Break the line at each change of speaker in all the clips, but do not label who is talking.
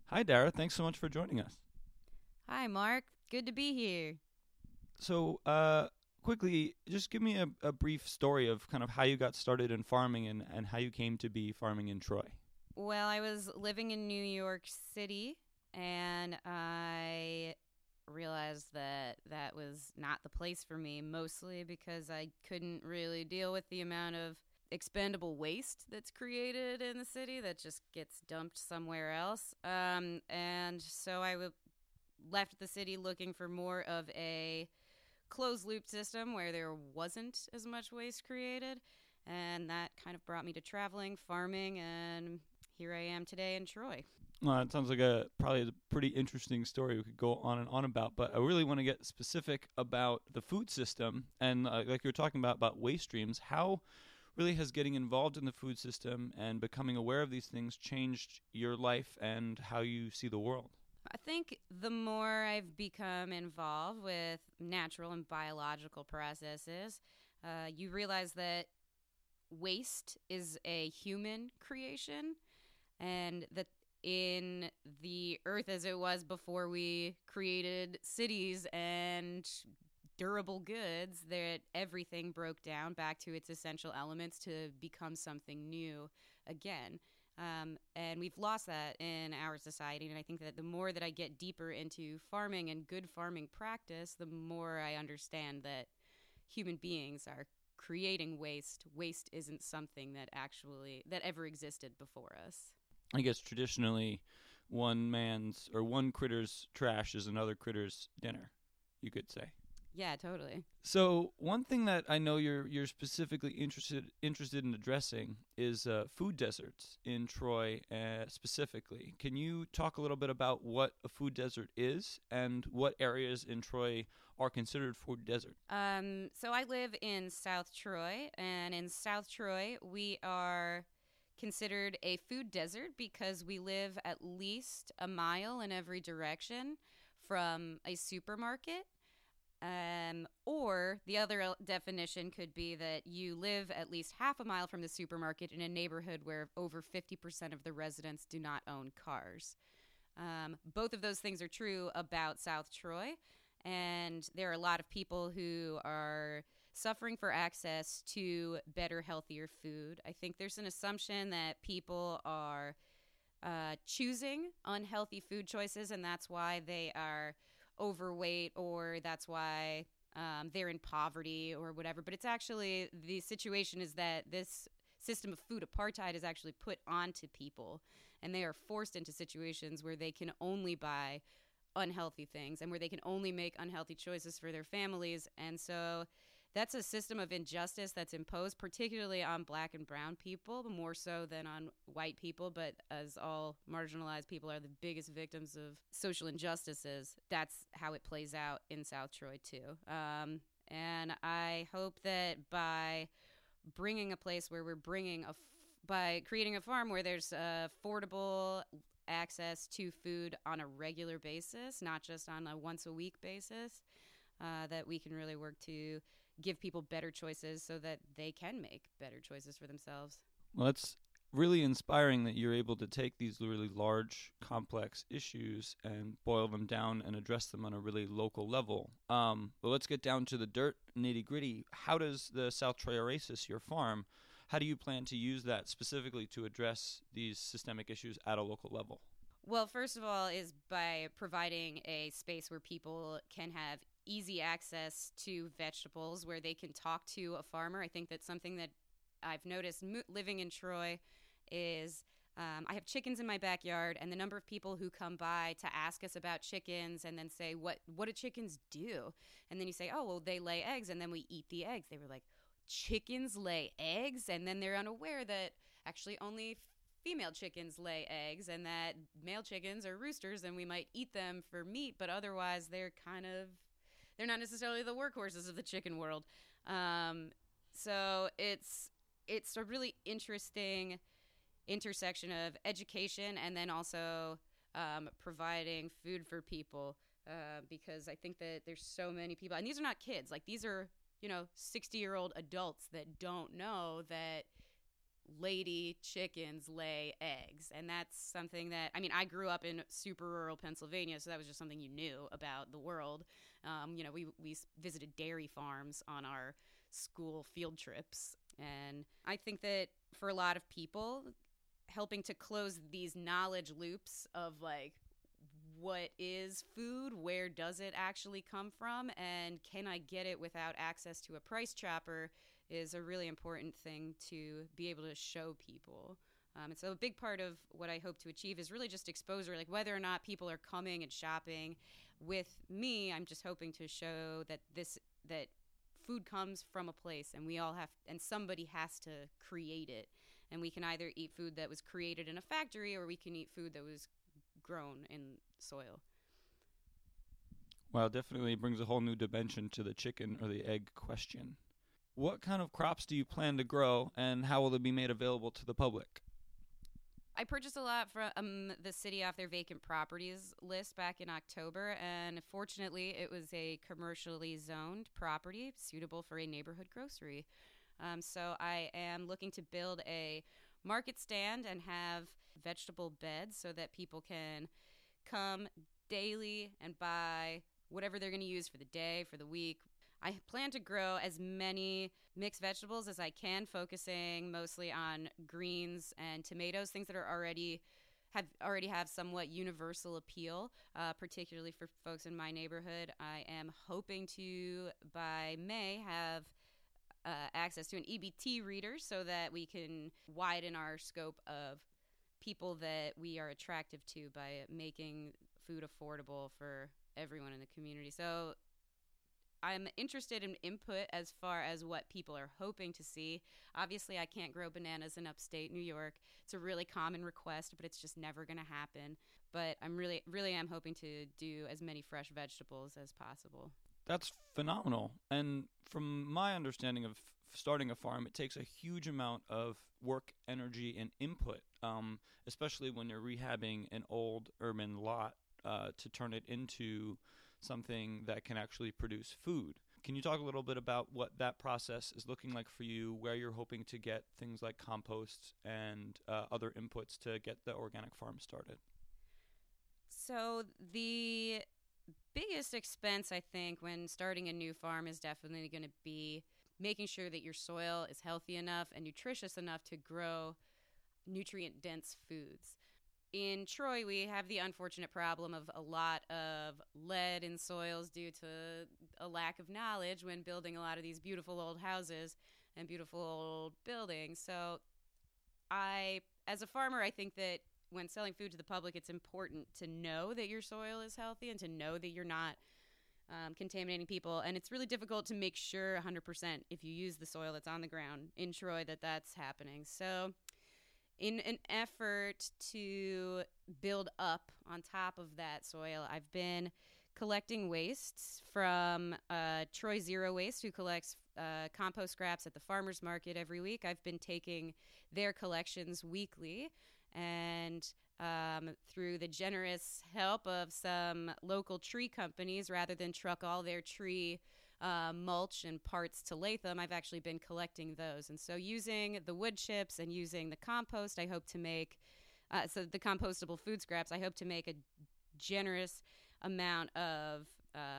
Hi, Dara. Thanks so much for joining us.
Hi, Mark. Good to be here.
So, quickly, just give me a brief story of kind of how you got started in farming and how you came to be farming in Troy.
Well, I was living in New York City and I realized that that was not the place for me, mostly because I couldn't really deal with the amount of expendable waste that's created in the city that just gets dumped somewhere else. And so left the city looking for more of a closed loop system where there wasn't as much waste created. And that kind of brought me to traveling, farming, and here I am today in Troy.
Well, it sounds like probably a pretty interesting story we could go on and on about, but I really want to get specific about the food system and like you were talking about waste streams. How really has getting involved in the food system and becoming aware of these things changed your life and how you see the world?
I think the more I've become involved with natural and biological processes, you realize that waste is a human creation and that in the earth as it was before we created cities and durable goods, that everything broke down back to its essential elements to become something new again. And we've lost that in our society. And I think that the more that I get deeper into farming and good farming practice, the more I understand that human beings are creating waste. Waste isn't something that ever existed before us.
I guess traditionally, one man's or one critter's trash is another critter's dinner, you could say.
Yeah, totally.
So one thing that I know you're specifically interested in addressing is food deserts in Troy specifically. Can you talk a little bit about what a food desert is and what areas in Troy are considered food desert?
So I live in South Troy, and in South Troy, we are considered a food desert because we live at least a mile in every direction from a supermarket. Or the other definition could be that you live at least half a mile from the supermarket in a neighborhood where over 50% of the residents do not own cars. Both of those things are true about South Troy. And there are a lot of people who are suffering for access to better, healthier food. I think there's an assumption that people are choosing unhealthy food choices, and that's why they are overweight or that's why they're in poverty or whatever. But it's actually the situation is that this system of food apartheid is actually put onto people, and they are forced into situations where they can only buy unhealthy things and where they can only make unhealthy choices for their families. And so that's a system of injustice that's imposed particularly on black and brown people, more so than on white people. But as all marginalized people are the biggest victims of social injustices, that's how it plays out in South Troy too. And I hope that by bringing a place where we're by creating a farm where there's affordable access to food on a regular basis, not just on a once a week basis, that we can really work to give people better choices so that they can make better choices for themselves.
Well, it's really inspiring that you're able to take these really large, complex issues and boil them down and address them on a really local level. But let's get down to the dirt, nitty gritty. How does the South Troy Oasis, your farm, how do you plan to use that specifically to address these systemic issues at a local level?
Well, first of all, is by providing a space where people can have easy access to vegetables, where they can talk to a farmer. I think that's something that I've noticed living in Troy is I have chickens in my backyard, and the number of people who come by to ask us about chickens and then say, what do chickens do? And then you say, oh, well, they lay eggs, and then we eat the eggs. They were like, chickens lay eggs? And then they're unaware that actually only female chickens lay eggs and that male chickens are roosters and we might eat them for meat, but otherwise they're not necessarily the workhorses of the chicken world. So it's a really interesting intersection of education and then also providing food for people, because I think that there's so many people, and these are not kids, like these are 60-year-old adults that don't know that lady chickens lay eggs. And that's something that, I mean, I grew up in super rural Pennsylvania, so that was just something you knew about the world. We visited dairy farms on our school field trips. And I think that for a lot of people, helping to close these knowledge loops of like, what is food? Where does it actually come from? And can I get it without access to a price chopper is a really important thing to be able to show people. And so a big part of what I hope to achieve is really just exposure, like whether or not people are coming and shopping with me, I'm just hoping to show that food comes from a place and somebody has to create it. And we can either eat food that was created in a factory or we can eat food that was grown in soil.
Well, definitely brings a whole new dimension to the chicken or the egg question. What kind of crops do you plan to grow, and how will they be made available to the public?
I purchased a lot from the city off their vacant properties list back in October, and fortunately it was a commercially zoned property suitable for a neighborhood grocery. So I am looking to build a market stand and have vegetable beds so that people can come daily and buy whatever they're going to use for the day, for the week. I plan to grow as many mixed vegetables as I can, focusing mostly on greens and tomatoes, things that are already have somewhat universal appeal, particularly for folks in my neighborhood. I am hoping to, by May, have access to an EBT reader so that we can widen our scope of people that we are attractive to by making food affordable for everyone in the community. So I'm interested in input as far as what people are hoping to see. Obviously, I can't grow bananas in upstate New York. It's a really common request, but it's just never going to happen. But I'm really am hoping to do as many fresh vegetables as possible.
That's phenomenal. And from my understanding of starting a farm, it takes a huge amount of work, energy, and input, especially when you're rehabbing an old urban lot to turn it into something that can actually produce food. Can you talk a little bit about what that process is looking like for you, where you're hoping to get things like compost and other inputs to get the organic farm started?
So the biggest expense, I think, when starting a new farm is definitely going to be making sure that your soil is healthy enough and nutritious enough to grow nutrient-dense foods. In Troy, we have the unfortunate problem of a lot of lead in soils due to a lack of knowledge when building a lot of these beautiful old houses and beautiful old buildings. So as a farmer, I think that when selling food to the public, it's important to know that your soil is healthy and to know that you're not contaminating people. And it's really difficult to make sure 100% if you use the soil that's on the ground in Troy that that's happening. So in an effort to build up on top of that soil, I've been collecting wastes from Troy Zero Waste, who collects compost scraps at the farmer's market every week. I've been taking their collections weekly, and through the generous help of some local tree companies, rather than truck all their tree mulch and parts to Latham, I've actually been collecting those. And so using the wood chips and using the compost, I hope to make, so the compostable food scraps, I hope to make a generous amount of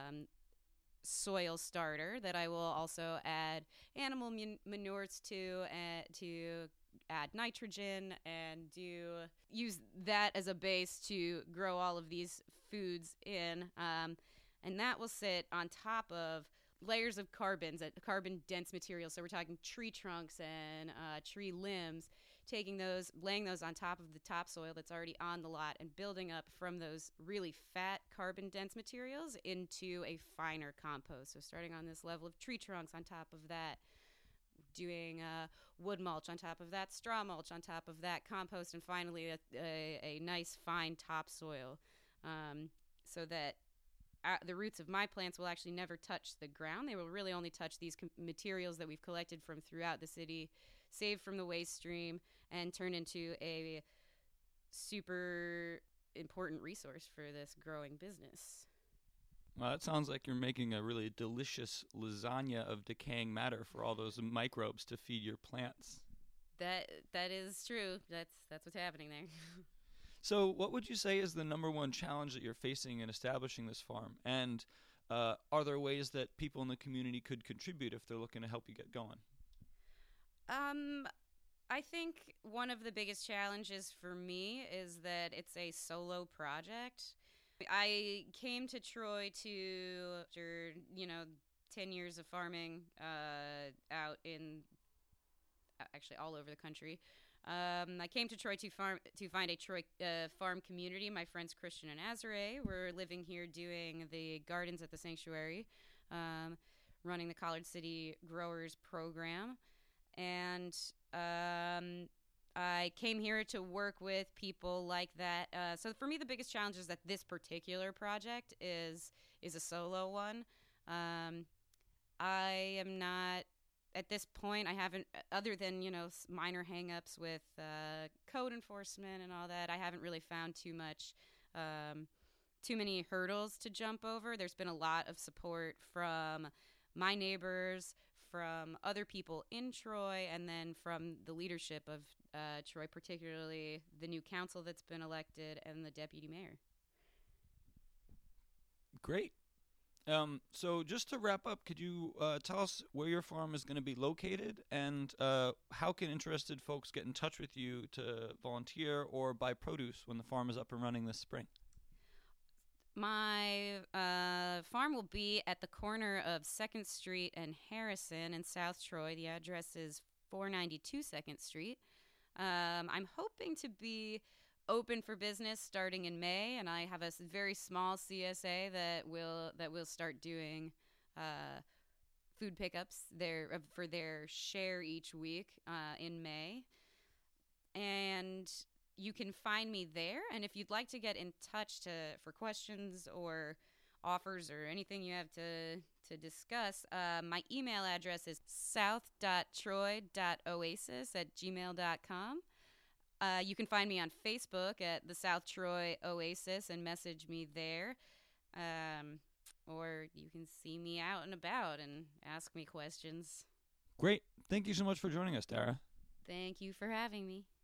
soil starter that I will also add animal manures to add nitrogen and use that as a base to grow all of these foods in. And that will sit on top of layers of carbon-dense materials. So we're talking tree trunks and tree limbs, laying those on top of the topsoil that's already on the lot and building up from those really fat carbon-dense materials into a finer compost. So starting on this level of tree trunks, on top of that, doing wood mulch, on top of that, straw mulch, on top of that, compost, and finally a nice fine topsoil, so that the roots of my plants will actually never touch the ground. They will really only touch these materials that we've collected from throughout the city, saved from the waste stream, and turn into a super important resource for this growing business.
Well, that sounds like you're making a really delicious lasagna of decaying matter for all those microbes to feed your plants.
That is true. That's what's happening there.
So, what would you say is the number one challenge that you're facing in establishing this farm? And are there ways that people in the community could contribute if they're looking to help you get going?
Um, I think one of the biggest challenges for me is that it's a solo project. I came to Troy to after 10 years of farming out in actually all over the country. I came to Troy to find a Troy farm community. My friends Christian and Azare were living here doing the gardens at the sanctuary, running the College City Growers program, and I came here to work with people like that. So for me, the biggest challenge is that this particular project is a solo one. I am not at this point. I haven't, other than minor hangups with code enforcement and all that. I haven't really found too many hurdles to jump over. There's been a lot of support from my neighbors, from other people in Troy, and then from the leadership of Troy, particularly the new council that's been elected and the deputy mayor.
Great. So just to wrap up, could you tell us where your farm is going to be located, and how can interested folks get in touch with you to volunteer or buy produce when the farm is up and running this spring?
My farm will be at the corner of 2nd Street and Harrison in South Troy. The address is 492 2nd Street. I'm hoping to be open for business starting in May, and I have a very small CSA that will start doing food pickups there for their share each week in May. And you can find me there. And if you'd like to get in touch for questions or offers or anything you have to discuss, my email address is south.troy.oasis@gmail.com. You can find me on Facebook at the South Troy Oasis and message me there. Or you can see me out and about and ask me questions.
Great. Thank you so much for joining us, Dara.
Thank you for having me.